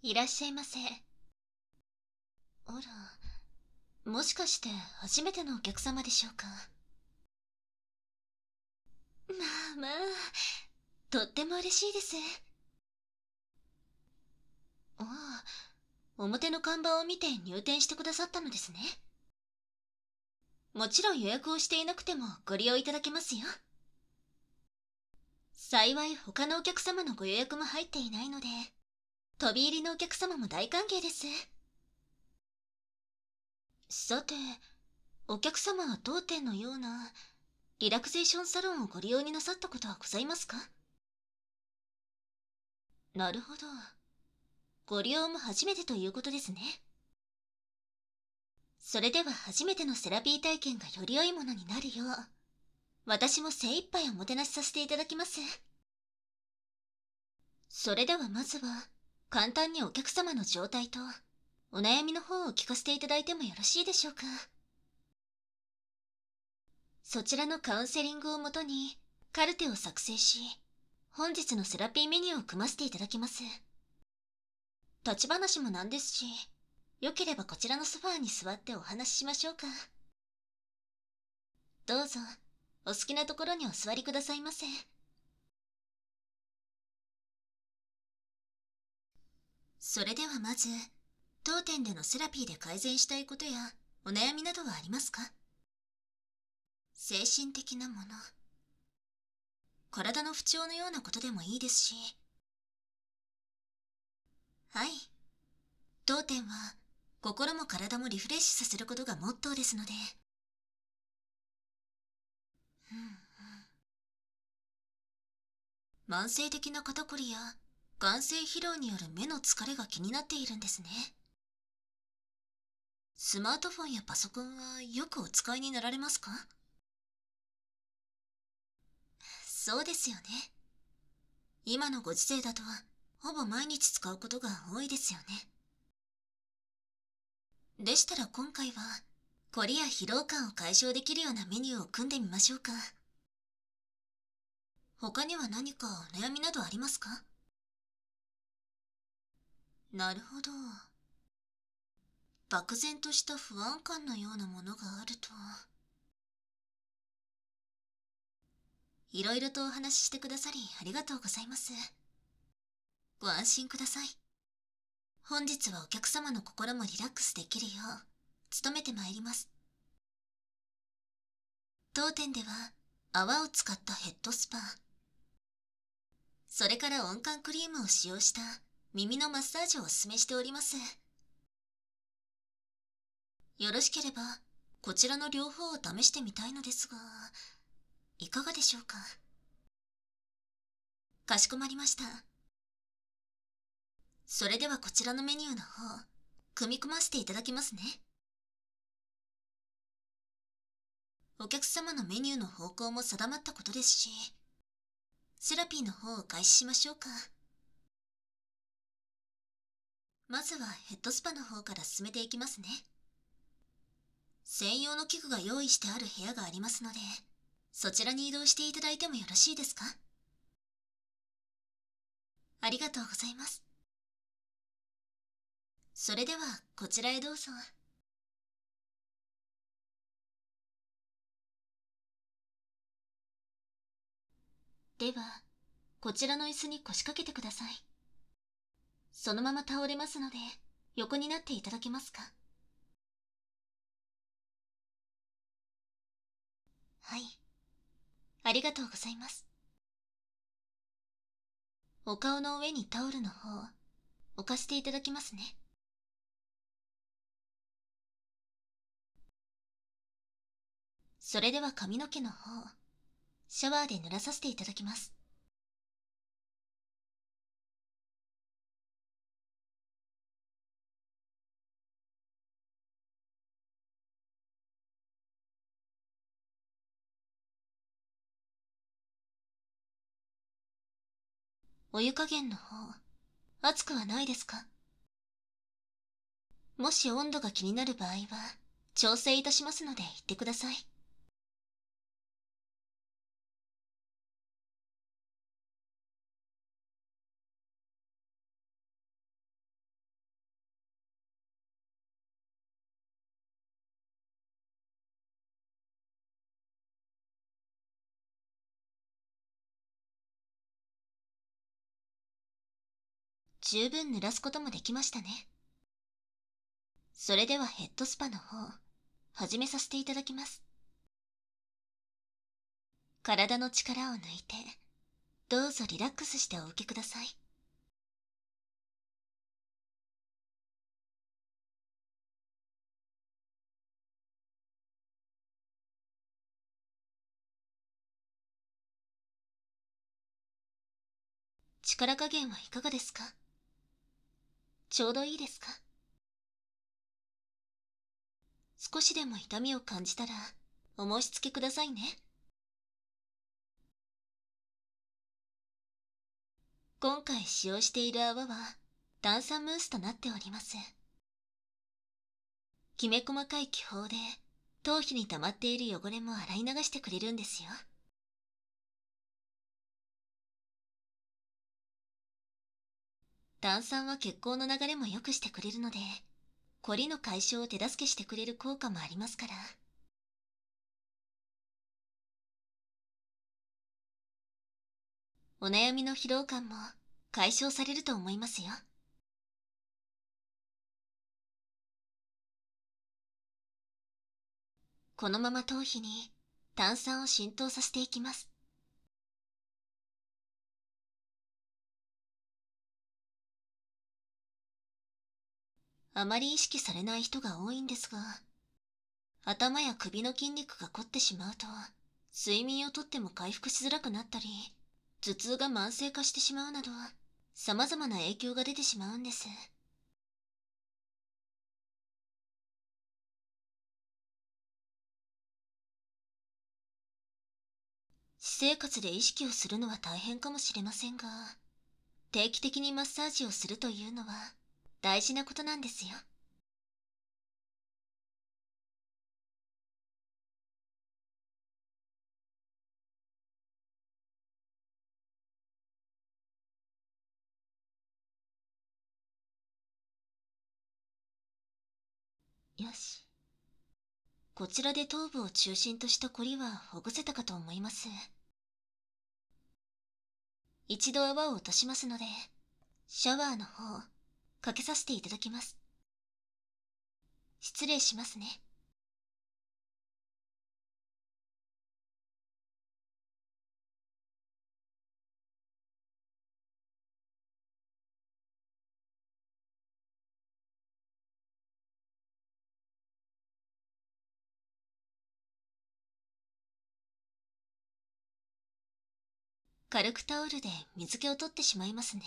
いらっしゃいませ。あら、もしかして初めてのお客様でしょうか。まあまあ、とっても嬉しいです。ああ、表の看板を見て入店してくださったのですね。もちろん予約をしていなくてもご利用いただけますよ。幸い他のお客様のご予約も入っていないので、飛び入りのお客様も大歓迎です。さて、お客様は当店のようなリラクゼーションサロンをご利用になさったことはございますか？なるほど。ご利用も初めてということですね。それでは初めてのセラピー体験がより良いものになるよう、私も精一杯おもてなしさせていただきます。それではまずは、簡単にお客様の状態と、お悩みの方を聞かせていただいてもよろしいでしょうか。そちらのカウンセリングをもとに、カルテを作成し、本日のセラピーメニューを組ませていただきます。立ち話もなんですし、よければこちらのソファーに座ってお話ししましょうか。どうぞ、お好きなところにお座りくださいませ。それではまず、当店でのセラピーで改善したいことや、お悩みなどはありますか？精神的なもの、体の不調のようなことでもいいですし。はい。当店は、心も体もリフレッシュさせることがモットーですので。うんうん。慢性的な肩こりや、眼性疲労による目の疲れが気になっているんですね。スマートフォンやパソコンはよくお使いになられますか？そうですよね。今のご時世だと、ほぼ毎日使うことが多いですよね。でしたら今回は、こりや疲労感を解消できるようなメニューを組んでみましょうか。他には何かお悩みなどありますか？なるほど。漠然とした不安感のようなものがあると。いろいろとお話ししてくださりありがとうございます。ご安心ください。本日はお客様の心もリラックスできるよう、努めてまいります。当店では、泡を使ったヘッドスパ、それから温感クリームを使用した耳のマッサージをお勧めしております。よろしければ、こちらの両方を試してみたいのですが、いかがでしょうか。かしこまりました。それではこちらのメニューの方、組み込ませていただきますね。お客様のメニューの方向も定まったことですし、セラピーの方を開始しましょうか。まずはヘッドスパの方から進めていきますね。専用の器具が用意してある部屋がありますので、そちらに移動していただいてもよろしいですか？ありがとうございます。それではこちらへどうぞ。では、こちらの椅子に腰掛けてください。そのまま倒れますので、横になっていただけますか？はい。ありがとうございます。お顔の上にタオルの方、置かせていただきますね。それでは髪の毛の方、シャワーで濡らさせていただきます。お湯加減の方、熱くはないですか？もし温度が気になる場合は、調整いたしますので言ってください。 十分濡らすこともできましたね。それではヘッドスパの方、始めさせていただきます。体の力を抜いて、どうぞリラックスしてお受けください。力加減はいかがですか？ちょうどいいですか？少しでも痛みを感じたら、お申し付けくださいね。今回使用している泡は、炭酸ムースとなっております。きめ細かい気泡で、頭皮に溜まっている汚れも洗い流してくれるんですよ。炭酸は血行の流れも良くしてくれるので、凝りの解消を手助けしてくれる効果もありますから。お悩みの疲労感も解消されると思いますよ。このまま頭皮に炭酸を浸透させていきます。あまり意識されない人が多いんですが、頭や首の筋肉が凝ってしまうと、睡眠をとっても回復しづらくなったり、頭痛が慢性化してしまうなど、様々な影響が出てしまうんです。私生活で意識をするのは大変かもしれませんが、定期的にマッサージをするというのは大事なことなんですよ。よし。こちらで頭部を中心とした凝りはほぐせたかと思います。一度泡を落としますので、シャワーの方、かけさせていただきます。失礼しますね。軽くタオルで水気を取ってしまいますね。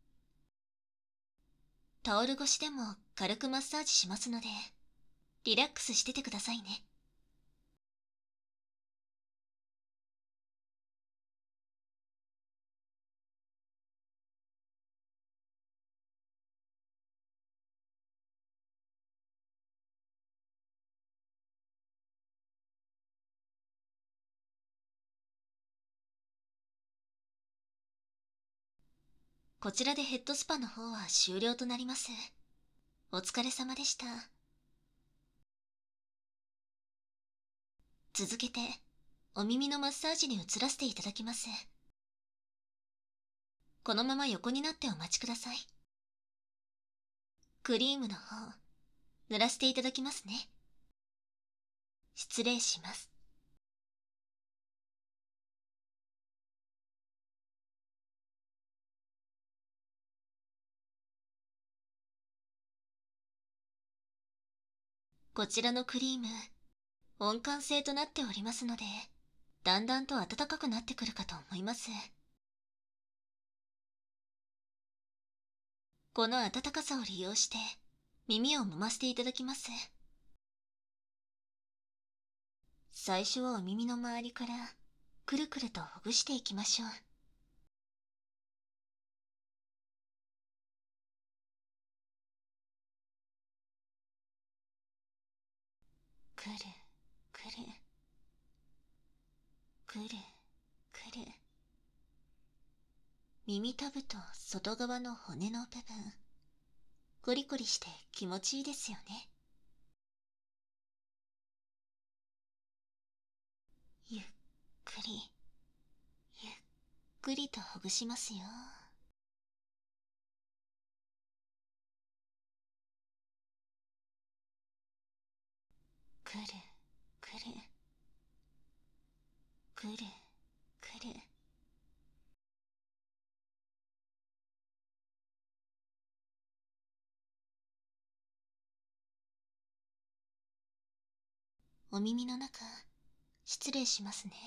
タオル越しでも軽くマッサージしますので、リラックスしててくださいね。こちらでヘッドスパの方は終了となります。お疲れ様でした。続けて、お耳のマッサージに移らせていただきます。このまま横になってお待ちください。クリームの方、塗らせていただきますね。失礼します。こちらのクリーム、温感性となっておりますので、だんだんと暖かくなってくるかと思います。この暖かさを利用して、耳を揉ませていただきます。最初はお耳の周りから、くるくるとほぐしていきましょう。くる、くる、くる、くる。耳たぶと外側の骨の部分、コリコリして気持ちいいですよね。ゆっくり、ゆっくりとほぐしますよ。 くるくるくるくる。お耳の中、失礼しますね。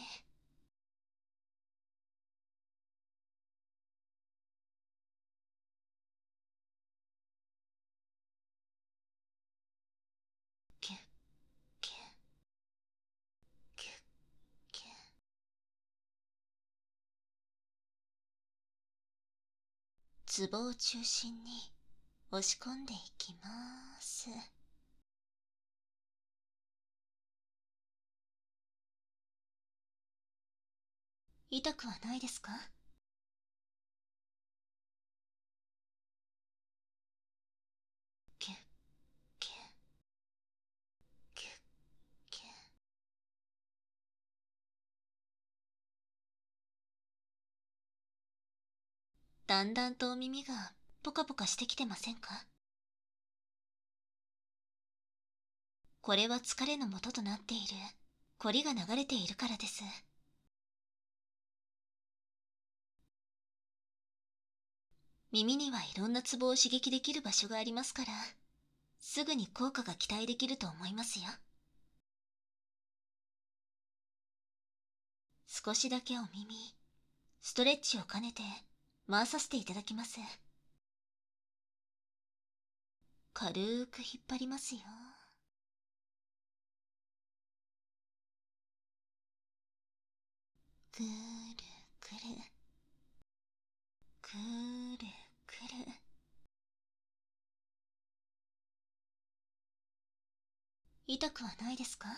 キュッキュッキュッキュッ。ツボを中心に押し込んでいきます。痛くはないですか？キュッキュッキュッキュッ。だんだんとお耳がポカポカしてきてませんか？これは疲れの元となっているコリが流れているからです。耳にはいろんなツボを刺激できる場所がありますから、すぐに効果が期待できると思いますよ。少しだけお耳、ストレッチを兼ねて回させていただきます。軽く引っ張りますよ。くるくるくるくる。痛くはないですか？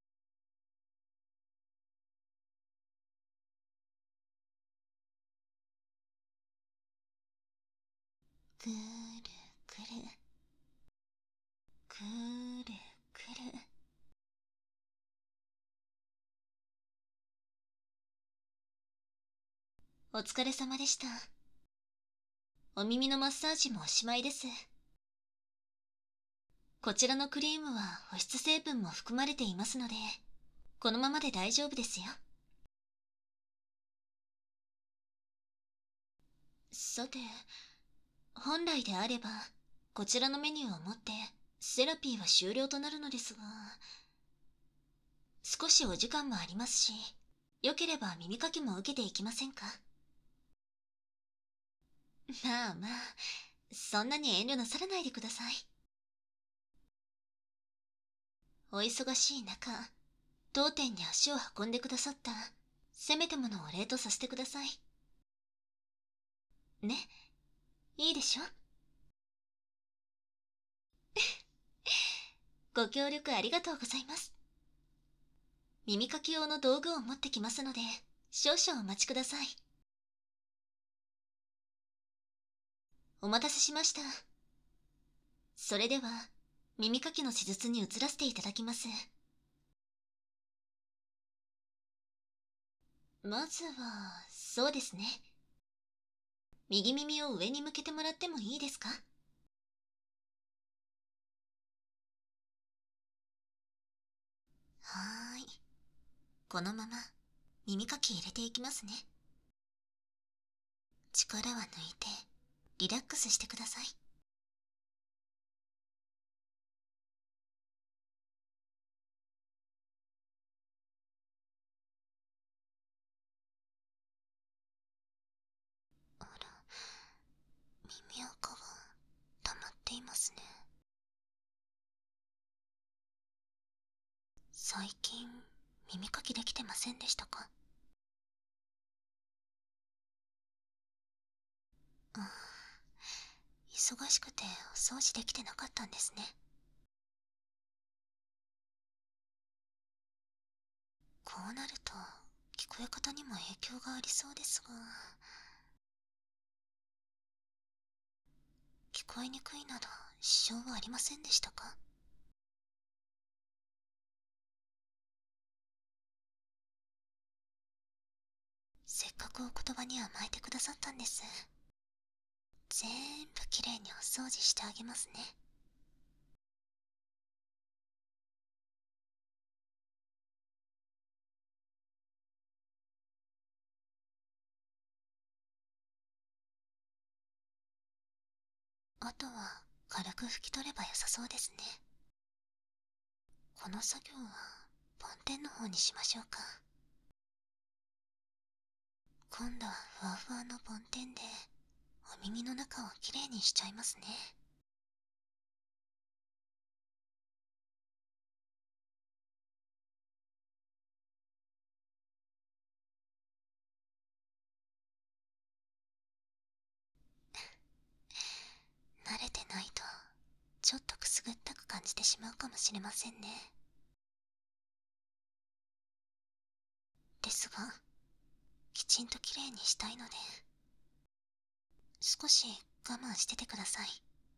くるくるくるくる。お疲れ様でした。お耳のマッサージもおしまいです。こちらのクリームは保湿成分も含まれていますので、このままで大丈夫ですよ。さて、本来であれば、こちらのメニューをもって、セラピーは終了となるのですが、少しお時間もありますし、よければ耳かきも受けていきませんか？まあまあ、そんなに遠慮なさらないでください。お忙しい中、当店に足を運んでくださった、せめてものお礼とさせてください。ね、いいでしょ？ご協力ありがとうございます。耳かき用の道具を持ってきますので、少々お待ちください。お待たせしました。それでは、耳かきの施術に移らせていただきます。まずは、そうですね。右耳を上に向けてもらってもいいですか？はーい。このまま、耳かき入れていきますね。力は抜いて、リラックスしてください。あら、耳垢が溜まっていますね。最近、耳かきできてませんでしたか？うん、忙しくてお掃除できてなかったんですね。こうなると、聞こえ方にも影響がありそうですが、聞こえにくいなど支障はありませんでしたか？せっかくお言葉に甘えてくださったんです。全部きれいにお掃除してあげますね。 あとは軽く拭き取れば良さそうですね。この作業は梵天の方にしましょうか。今度はふわふわの梵天でお耳の中をきれいにしちゃいますね。慣れてないとちょっとくすぐったく感じてしまうかもしれませんね。ですがきちんときれいにしたいので少し我慢しててください。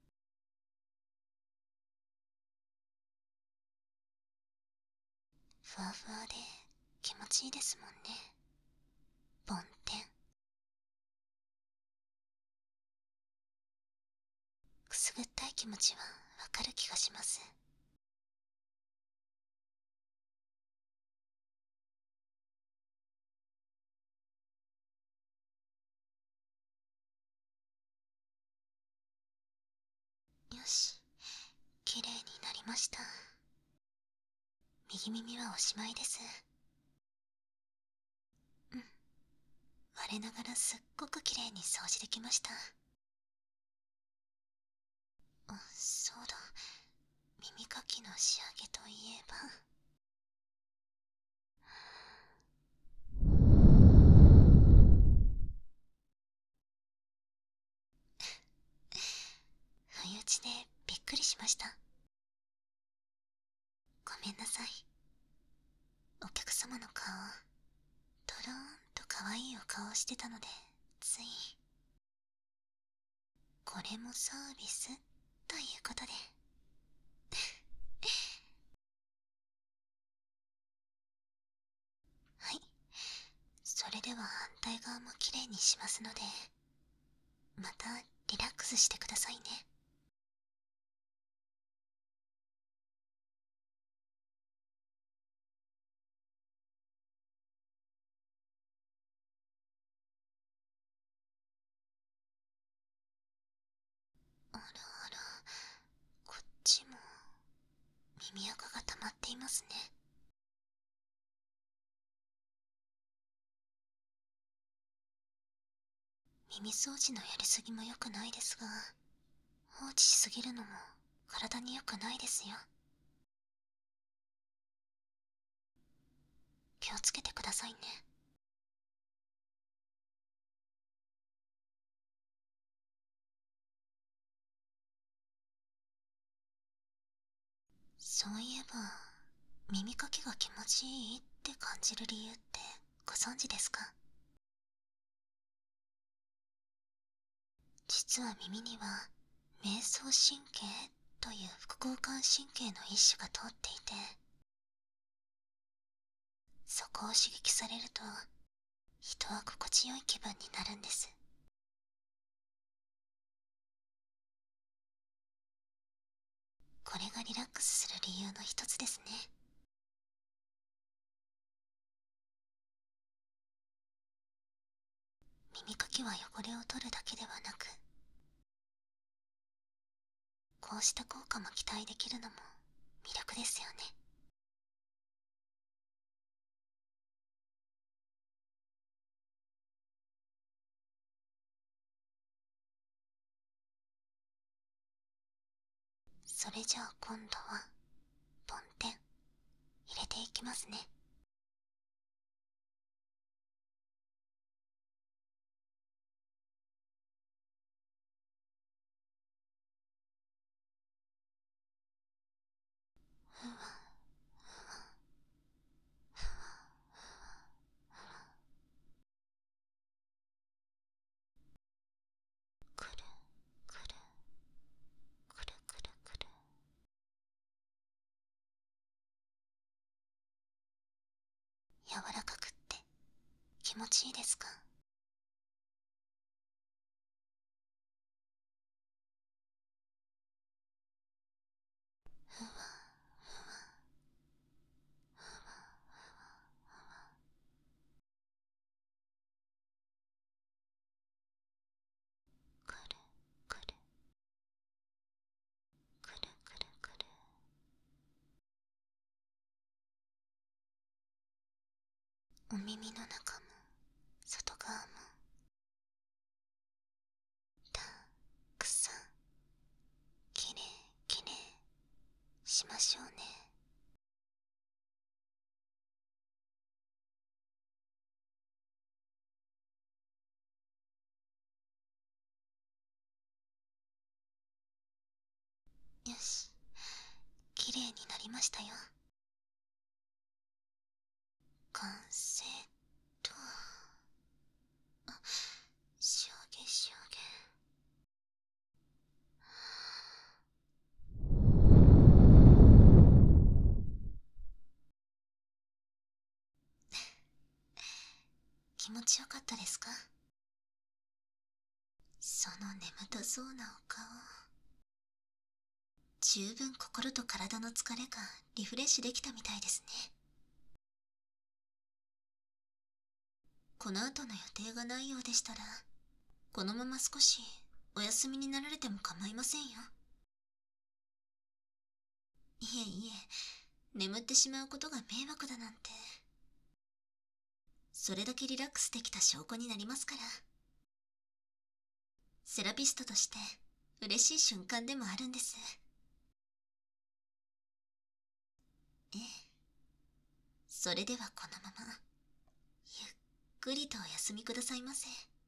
ふわふわで気持ちいいですもんね、梵天。くすぐったい気持ちはわかる気がします。よし、きれいになりました。右耳はおしまいです。うん、我ながらすっごくきれいに掃除できました。あ、そうだ、耳かきの仕上げといえば、不意打ちでびっくりしました。ごめんなさい。お客様の顔、とろーんと可愛いお顔をしてたので、つい。これもサービスということで。はい、それでは反対側もきれいにしますので、またリラックスしてくださいね。あらあら、こっちも耳垢が溜まっていますね。耳掃除のやりすぎも良くないですが、放置しすぎるのも体に良くないですよ。気をつけてくださいね。そういえば、耳かきが気持ちいいって感じる理由ってご存知ですか？実は耳には迷走神経という副交感神経の一種が通っていて、そこを刺激されると人は心地よい気分になるんです。これがリラックスする理由の一つですね。耳かきは汚れを取るだけではなく、こうした効果も期待できるのも魅力ですよね。それじゃあ今度は梵天入れていきますね。ふわくるくるくるくるくる。柔らかくって気持ちいいですか？ふわふわふわふわ。くるくるお耳の中も外側もたくさんきれいきれいしましょうね。よし、きれいになりましたよ。完成と、あ、仕上げ仕上げ。気持ちよかったですか？その眠たそうなお顔、十分心と体の疲れがリフレッシュできたみたいですね。この後の予定がないようでしたら、このまま少しお休みになられても構いませんよ。いえいえ、眠ってしまうことが迷惑だなんて。それだけリラックスできた証拠になりますから。セラピストとして嬉しい瞬間でもあるんです。ええ。それではこのままゆっくりとお休みくださいませ。